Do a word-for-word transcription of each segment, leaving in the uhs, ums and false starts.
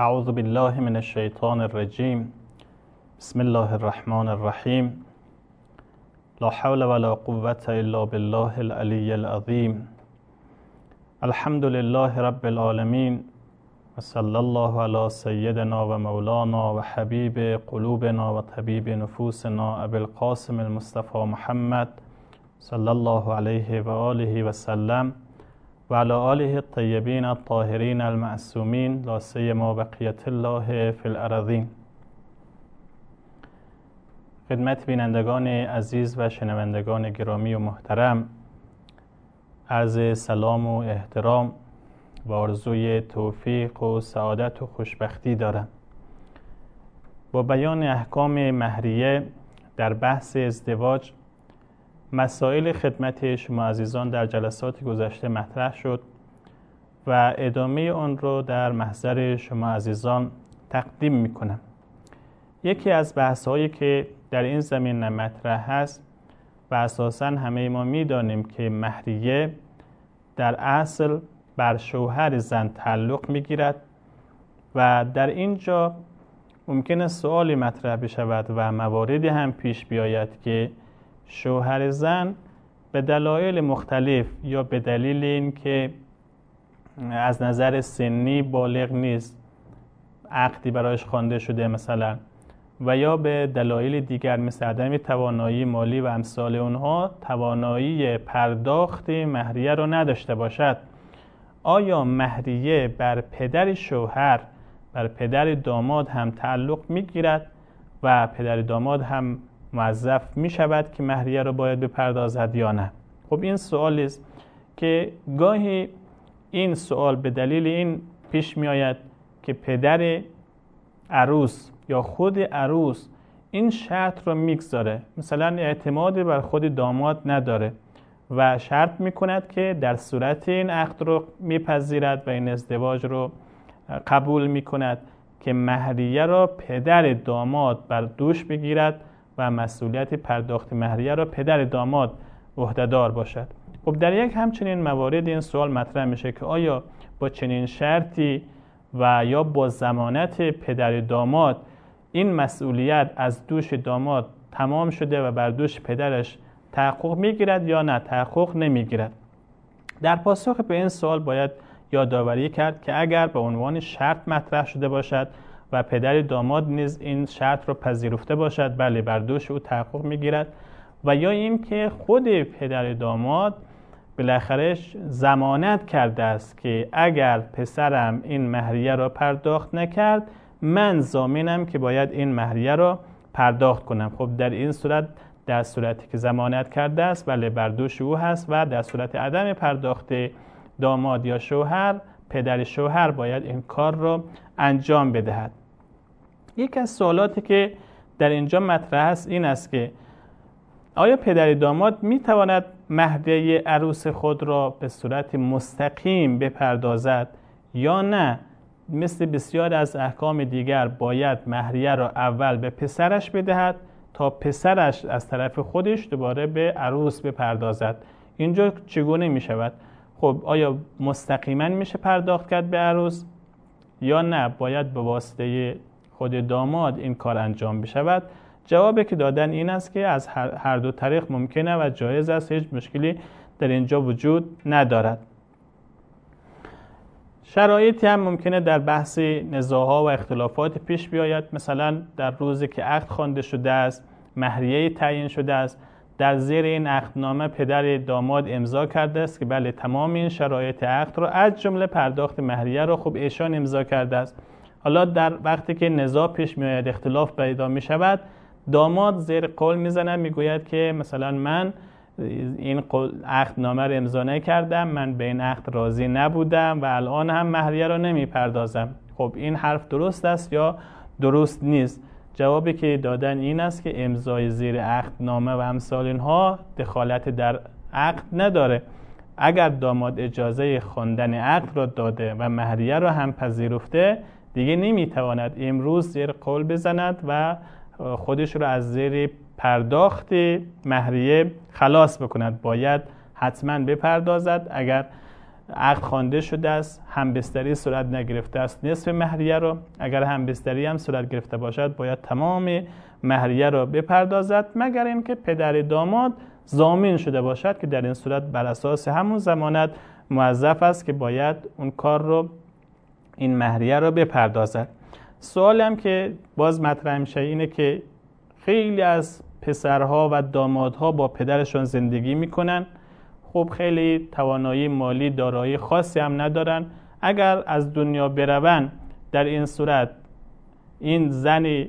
اعوذ بالله من الشیطان الرجیم. بسم الله الرحمن الرحیم. لا حول ولا قوة الا بالله العلی العظیم. الحمد لله رب العالمین و صلی الله علی سیدنا و مولانا و حبیب قلوبنا و طبیب نفوسنا ابی القاسم المصطفى محمد صلی الله علیه و آله و سلم و علی آله الطیبین الطاهرین المعصومین لا سیما بقیة الله فی الارضین. خدمت بینندگان عزیز و شنوندگان گرامی و محترم، عرض سلام و احترام و آرزوی توفیق و سعادت و خوشبختی دارم. با بیان احکام مهریه در بحث ازدواج، مسائل خدمت شما عزیزان در جلسات گذشته مطرح شد و ادامه آن را در محضر شما عزیزان تقدیم می کنم. یکی از بحث‌هایی که در این زمینه مطرح هست و اساساً همه ما می دانیم که مهریه در اصل بر شوهر زن تعلق می گیرد و در اینجا ممکن است سوالی مطرح بشود و مواردی هم پیش بیاید که شوهر زن به دلایل مختلف یا به دلیل اینکه از نظر سنی بالغ نیست، عقدی برایش خوانده شده مثلا، و یا به دلایل دیگر مثل عدم توانایی مالی و امثال اونها توانایی پرداخت مهریه رو نداشته باشد، آیا مهریه بر پدر شوهر بر پدر داماد هم تعلق میگیرد و پدر داماد هم موظف می شود که مهریه رو باید بپردازد یا نه؟ خب این سوالی است که گاهی این سوال به دلیل این پیش می آید که پدر عروس یا خود عروس این شرط رو میگذاره، مثلا اعتماد بر خود داماد نداره و شرط می کند که در صورت این عقد رو میپذیرد و این ازدواج رو قبول می کند که مهریه را پدر داماد بر دوش بگیرد و مسئولیت پرداخت مهریه را پدر داماد عهده‌دار باشد. خب در یک همچنین موارد این سوال مطرح میشه که آیا با چنین شرطی و یا با ضمانت پدر داماد این مسئولیت از دوش داماد تمام شده و بر دوش پدرش تحقق میگیرد یا نه تحقق نمیگیرد؟ در پاسخ به این سوال باید یادآوری کرد که اگر به عنوان شرط مطرح شده باشد و پدر داماد نیز این شرط رو پذیرفته باشد، بله بر دوش او تحقق میگیرد، و یا این که خود پدر داماد بالاخره ضمانت کرده است که اگر پسرم این مهریه را پرداخت نکرد من ضامنم که باید این مهریه را پرداخت کنم. خب در این صورت، در صورتی که ضمانت کرده است، بله بر دوش او هست و در صورت عدم پرداخت داماد یا شوهر، پدر شوهر باید این کار را انجام بدهد. یک از سوالاتی که در اینجا مطرح است این است که آیا پدر داماد میتواند مهریه عروس خود را به صورت مستقیم بپردازد یا نه مثل بسیار از احکام دیگر باید مهریه را اول به پسرش بدهد تا پسرش از طرف خودش دوباره به عروس بپردازد؟ اینجا چگونه می شود؟ خب آیا مستقیما میشه پرداخت کرد به عروس یا نه باید به واسطه خود داماد این کار انجام بشود؟ جوابی که دادن این است که از هر دو طریق ممکنه و جایز است، هیچ مشکلی در اینجا وجود ندارد. شرایطی هم ممکنه در بحث نزاع‌ها و اختلافات پیش بیاید، مثلا در روزی که عقد خوانده شده است، مهریه تعیین شده است، در زیر این عقدنامه پدر داماد امضا کرده است که بله تمام این شرایط عقد رو از جمله پرداخت مهریه رو خب ایشان امضا کرده است. حالا در وقتی که نزاع پیش میاد، اختلاف پیدا می شود، داماد زیر قول میزنه، میگوید که مثلا من این عقدنامه رو امضا نکردم، من به این عقد راضی نبودم و الان هم مهریه رو نمیپردازم. خب این حرف درست است یا درست نیست؟ جوابی که دادن این است که امضای زیر عقدنامه و امثال اینها دخالت در عقد نداره. اگر داماد اجازه خواندن عقد را داده و مهریه را هم پذیرفته، دیگه نمیتواند امروز زیر قول بزند و خودش را از زیر پرداخت مهریه خلاص بکند. باید حتما بپردازد. اگر عقد خوانده شده است، همبستری صورت نگرفته است نصف مهریه رو، اگر همبستری هم صورت گرفته باشد باید تمام مهریه رو بپردازد، مگر اینکه پدر داماد ضامن شده باشد که در این صورت بر اساس همون ضمانت موظف است که باید اون کار رو، این مهریه رو بپردازد. سوال هم که باز مطرح میشه اینه که خیلی از پسرها و دامادها با پدرشون زندگی میکنن، خب خیلی توانایی مالی دارایی خاصی هم ندارن، اگر از دنیا برون در این صورت این زنی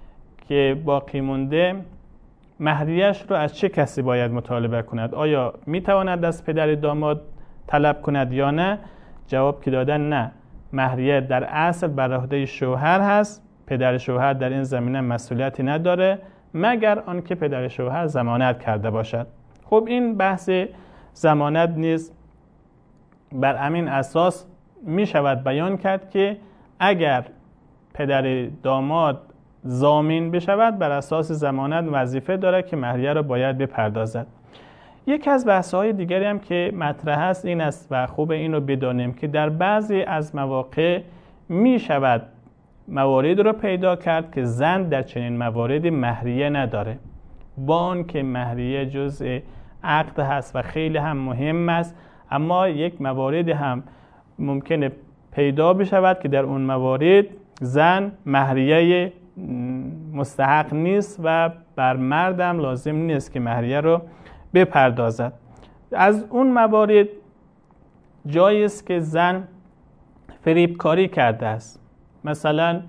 که باقی مونده مهریه‌اش رو از چه کسی باید مطالبه کند؟ آیا میتواند از پدر داماد طلب کند یا نه؟ جواب که دادن نه، مهریه در اصل بر عهده شوهر هست، پدر شوهر در این زمینه مسئولیتی نداره مگر آنکه پدر شوهر ضمانت کرده باشد. خب این بحث ضمانت نیز بر همین اساس می شود بیان کرد که اگر پدر داماد ضامن بشود بر اساس ضمانت وظیفه داره که مهریه را باید بپردازد. یکی از بحث‌های دیگری هم که مطرح است این است و خوب این رو بدانیم که در بعضی از مواقع می شود موارد رو پیدا کرد که زن در چنین مواردی مهریه نداره، با آن که مهریه جزء عقد هست و خیلی هم مهم است، اما یک موارد هم ممکنه پیدا بشود که در اون موارد زن مهریه مستحق نیست و بر مردم لازم نیست که مهریه رو بپردازد. از اون موارد جایی است که زن فریبکاری کرده است، مثلا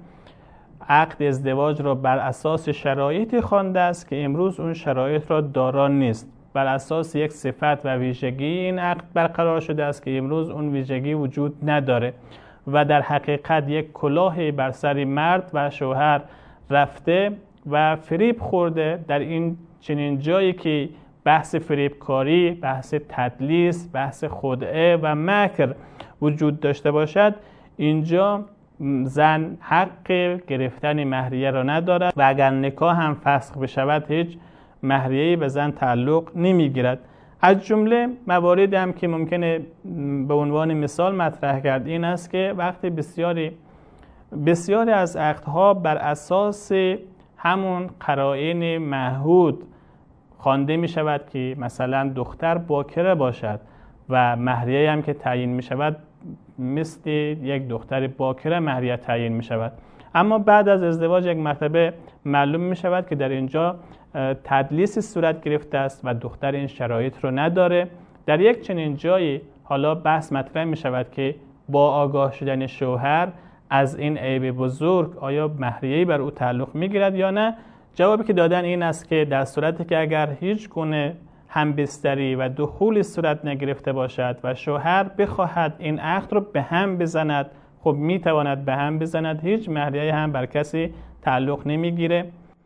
عقد ازدواج را بر اساس شرایطی خوانده است که امروز اون شرایط را دارا نیست، بر اساس یک صفت و ویژگی این عقد برقرار شده است که امروز اون ویژگی وجود نداره و در حقیقت یک کلاهی بر سر مرد و شوهر رفته و فریب خورده. در این چنین جایی که بحث فریبکاری، بحث تدلیس، بحث خدعه و مکر وجود داشته باشد، اینجا زن حق گرفتن مهریه را ندارد و اگر نکاح هم فسخ بشود هیچ مهریه‌ای به زن تعلق نمیگیرد. از جمله مواردی هم که ممکنه به عنوان مثال مطرح کرد این است که وقتی بسیاری بسیاری از عقدها بر اساس همون قرائن معهود خوانده می شود که مثلا دختر باکره باشد و مهریه هم که تعیین می شود مثل یک دختر باکره مهریه تعیین می شود، اما بعد از ازدواج یک مرتبه معلوم می شود که در اینجا تدلیس صورت گرفته است و دختر این شرایط رو نداره. در یک چنین جایی حالا بحث مطرح می شود که با آگاه شدن شوهر از این عیب بزرگ آیا مهریه‌ای بر او تعلق می گیرد یا نه؟ جوابی که دادن این است که در صورتی که اگر هیچ گونه همبستری و دخول صورت نگرفته باشد و شوهر بخواهد این عقد رو به هم بزند، خب می تواند به هم بزند، هیچ مهریه‌ای هم بر کسی تعلق نمیگیره.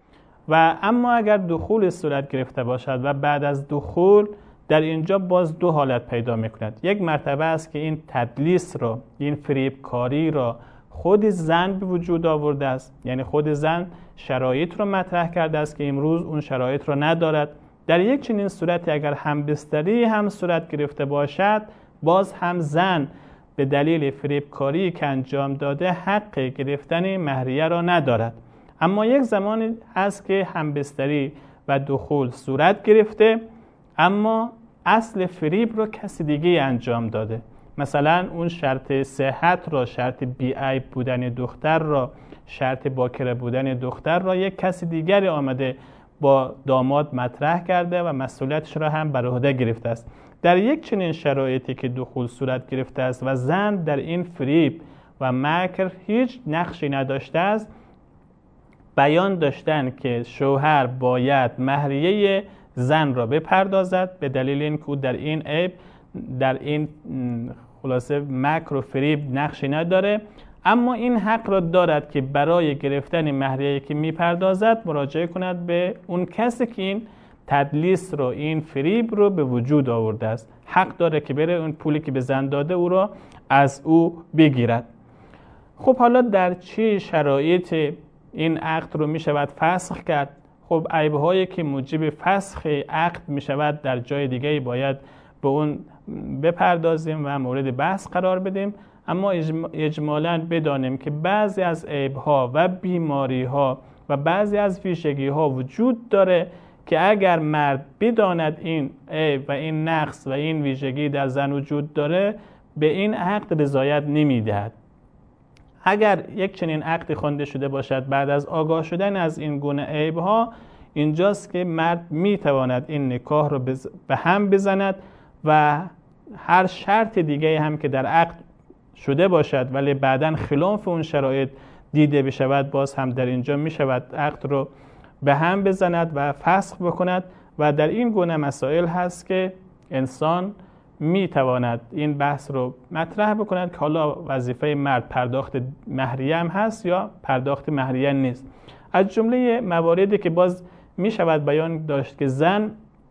و اما اگر دخول صورت گرفته باشد و بعد از دخول، در اینجا باز دو حالت پیدا میکند. یک مرتبه است که این تدلیس را، این فریبکاری را خود زن به وجود آورده است، یعنی خود زن شرایط را مطرح کرده است که امروز اون شرایط را ندارد. در یک چنین صورتی اگر همبستری هم صورت گرفته باشد، باز هم زن به دلیل فریبکاری که انجام داده حق گرفتن مهریه را ندارد. اما یک زمانی هست که همبستری و دخول صورت گرفته اما اصل فریب رو کسی دیگه انجام داده، مثلا اون شرط صحت را، شرط بی‌عیب بودن دختر را، شرط باکره بودن دختر را یک کسی دیگری آمده با داماد مطرح کرده و مسئولیتش را هم بر عهده گرفته است. در یک چنین شرایطی که دخول صورت گرفته است و زن در این فریب و مکر هیچ نقشی نداشته است، بیان داشتن که شوهر باید مهریه زن را بپردازد به دلیل اینکه او در این عیب، در این خلاصه مکر و فریب نقشی نداره، اما این حق را دارد که برای گرفتن مهریه‌ای که میپردازد مراجعه کند به اون کسی که این تدلیس رو، این فریب رو به وجود آورده است. حق داره که بره اون پولی که به زن داده او را از او بگیرد. خب حالا در چه شرایط این عقد رو می شود فسخ کرد؟ خب عیب‌هایی که موجب فسخ عقد می شود در جای دیگه باید به اون بپردازیم و مورد بحث قرار بدیم. اما اجمالاً بدانیم که بعضی از عیب‌ها و بیماری‌ها و بعضی از ویژگی‌ها وجود داره که اگر مرد بداند این عیب و این نقص و این ویژگی در زن وجود داره، به این عقد رضایت نمی‌دهد. اگر یک چنین عقدی خوانده شده باشد بعد از آگاه شدن از این گونه عیب‌ها، اینجاست که مرد می‌تواند این نکاح رو به هم بزند و هر شرط دیگه هم که در عقد شده باشد ولی بعداً خلاف اون شرایط دیده بشود، باز هم در اینجا می شود عقد رو به هم بزند و فسخ بکند. و در این گونه مسائل هست که انسان می تواند این بحث رو مطرح بکند که حالا وظیفه مرد پرداخت مهریه هم هست یا پرداخت مهریه نیست. از جمله مواردی که باز می شود بیان داشت که زن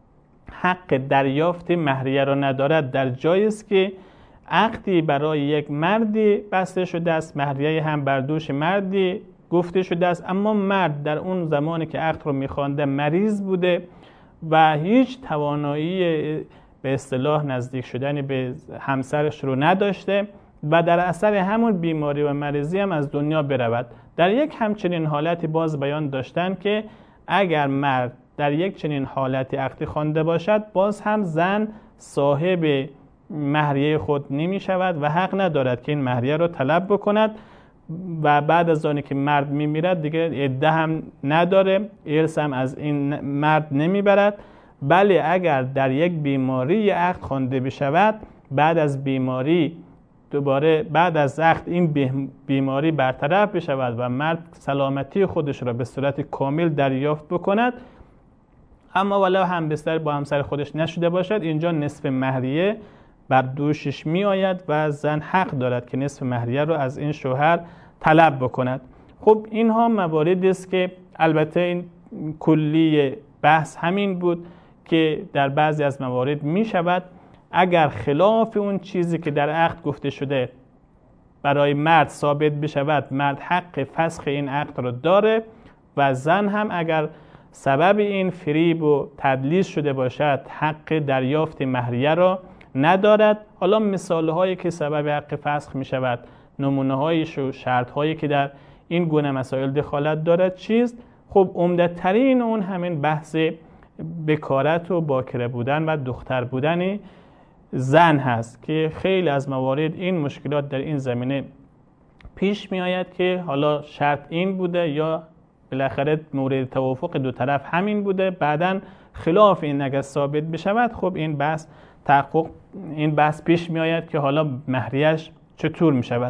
حق دریافت مهریه را ندارد در جایی است که عقدی برای یک مردی بسته شده است، مهریه هم بر دوش مردی گفته شده است، اما مرد در اون زمانی که عقد رو می‌خوانده مریض بوده و هیچ توانایی به اصطلاح نزدیک شدن به همسرش رو نداشته و در اثر همون بیماری و مریضی هم از دنیا برود. در یک همچنین حالتی باز بیان داشتن که اگر مرد در یک چنین حالتی عقد خوانده باشد، باز هم زن صاحب مهریه خود نمی شود و حق ندارد که این مهریه رو طلب بکند و بعد از آنی که مرد می میرد دیگه عده هم نداره، ارث هم از این مرد نمی برد. بله اگر در یک بیماری عقد خوانده بشود، بعد از بیماری دوباره بعد از عقد این بیماری برطرف بشود و مرد سلامتی خودش را به صورت کامل دریافت بکند، اما ولو هم بستر با همسر خودش نشده باشد، اینجا نصف مهریه بر دوشش می آید و زن حق دارد که نصف مهریه رو از این شوهر طلب بکند. خب اینها مواردی است که البته این کلی بحث همین بود که در بعضی از موارد می شود اگر خلاف اون چیزی که در عقد گفته شده برای مرد ثابت بشود، مرد حق فسخ این عقد رو داره و زن هم اگر سبب این فریب و تدلیس شده باشد حق دریافت مهریه را ندارد. حالا مثال هایی که سبب حق فسخ می شود، نمونه هایش و شرط هایی که در این گونه مسائل دخالت دارد چیست؟ خب عمده ترین اون همین بحث بکارت و باکره بودن و دختر بودن زن هست که خیلی از موارد این مشکلات در این زمینه پیش می آید که حالا شرط این بوده یا بالاخره مورد توافق دو طرف همین بوده، بعداً خلاف این اگر ثابت بشود خب این بحث تحقق این بحث پیش می آید که حالا مهریه‌اش چطور می شود.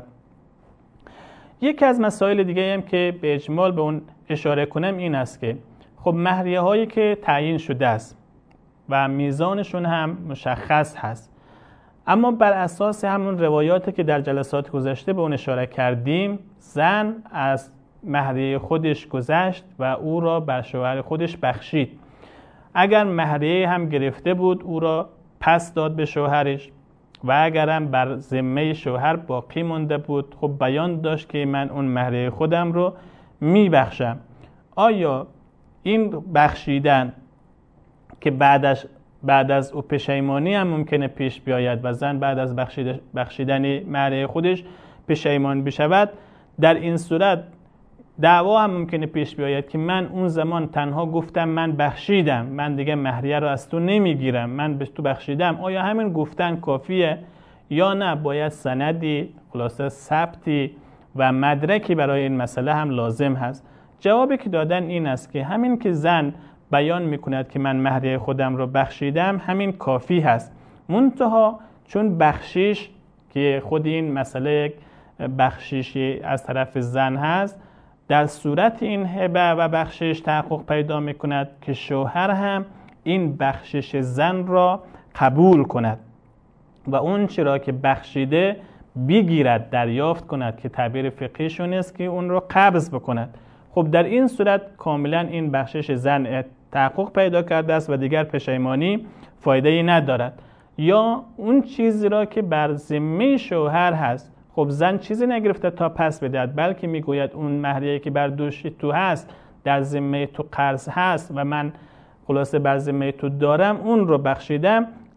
یکی از مسائل دیگه هم که به اجمال به اون اشاره کنم این است که خب مهریه هایی که تعیین شده است و میزانشون هم مشخص هست، اما بر اساس همون روایاتی که در جلسات گذشته به اون اشاره کردیم، زن از مهریه خودش گذشت و او را بر شوهر خودش بخشید. اگر مهریه هم گرفته بود او را پس داد به شوهرش و اگر هم بر ذمه شوهر باقی مونده بود، خب بیان داشت که من اون مهریه خودم رو میبخشم. آیا این بخشیدن که بعدش بعد از او پشیمانی هم ممکنه پیش بیاید و زن بعد از بخشیدن مهریه خودش پشیمان بشود، در این صورت دعوا هم ممکنه پیش بیاید که من اون زمان تنها گفتم من بخشیدم، من دیگه مهریه رو از تو نمیگیرم، من به تو بخشیدم. آیا همین گفتن کافیه یا نه باید سندی، خلاصه ثبتی و مدرکی برای این مسئله هم لازم هست؟ جوابی که دادن این است که همین که زن بیان میکند که من مهریه خودم رو بخشیدم همین کافی هست. منتها چون بخشش که خود این مسئله بخششی از طرف زن هست، در صورت این هبه و بخشش تحقق پیدا میکند که شوهر هم این بخشش زن را قبول کند و اون چرا که بخشیده بگیرد، دریافت کند، که تعبیر فقهیشون است که اون رو قبض بکند. خب در این صورت کاملا این بخشش زن تحقق پیدا کرده است و دیگر پشیمانی فایده‌ای ندارد. یا اون چیزی را که بر ذمه شوهر هست، خب زن چیزی نگرفته تا پس بدهد، بلکه میگوید اون مهریه‌ای که بر دوش تو هست در ذمه تو قرض هست و من خلاصه بر ذمه تو دارم، اون رو بخشیدم.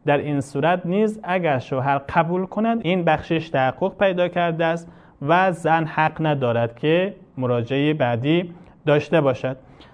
در این صورت نیز اگر شوهر قبول کند این بخشش تحقق پیدا کرده است و زن حق ندارد که مراجعه بعدی داشته باشد.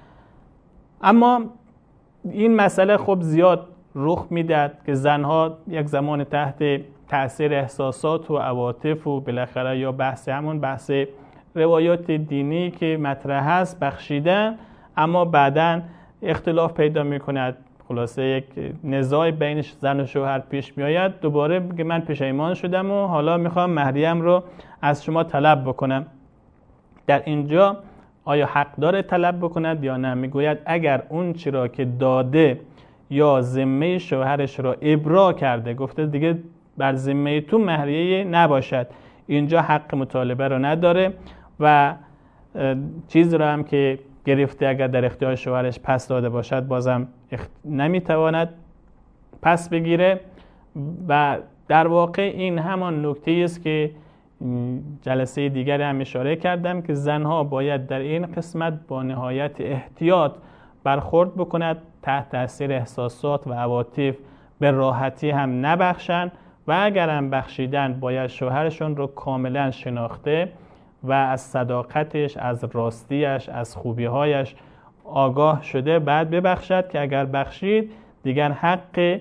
اما این مسئله خب زیاد رخ میداد که زنها یک زمان تحت تأثیر احساسات و عواطف و بالاخره یا بحث همون بحث روایات دینی که مطرح هست بخشیدن، اما بعداً اختلاف پیدا میکند، خلاصه یک نزاع بین زن و شوهر پیش میآید، دوباره میگه من پشیمان شدم و حالا میخوام مهریم رو از شما طلب بکنم. در اینجا آیا حق داره طلب بکند یا نه؟ میگوید اگر اون چی را که داده یا ذمه شوهرش را ابرا کرده، گفته دیگه بر ذمه تو مهریه نباشد، اینجا حق مطالبه رو نداره و چیز را هم که گرفته اگر در اختیار شوهرش پس داده باشد بازم نمیتواند پس بگیره. و در واقع این همان نکته است که جلسه دیگر هم اشاره کردم که زنها باید در این قسمت با نهایت احتیاط برخورد بکند، تحت تاثیر احساسات و عواطف به راحتی هم نبخشند و اگر هم بخشیدن باید شوهرشون رو کاملا شناخته و از صداقتش، از راستیش، از خوبیهایش آگاه شده بعد ببخشد که اگر بخشید دیگر حق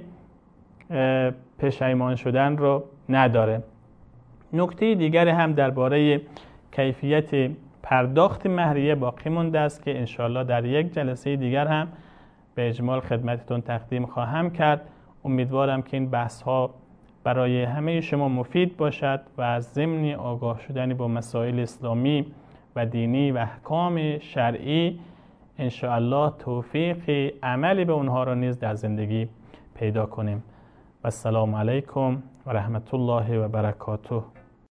پشیمان شدن رو نداره. نکته دیگر هم درباره کیفیت پرداخت مهریه باقی مونده است که انشالله در یک جلسه دیگر هم به اجمال خدمتتون تقدیم خواهم کرد. امیدوارم که این بحث ها برای همه شما مفید باشد و از ضمن آگاه شدن با مسائل اسلامی و دینی و احکام شرعی انشاءالله توفیق عملی به اونها را نیز در زندگی پیدا کنیم. و السلام علیکم و رحمت الله و برکاته.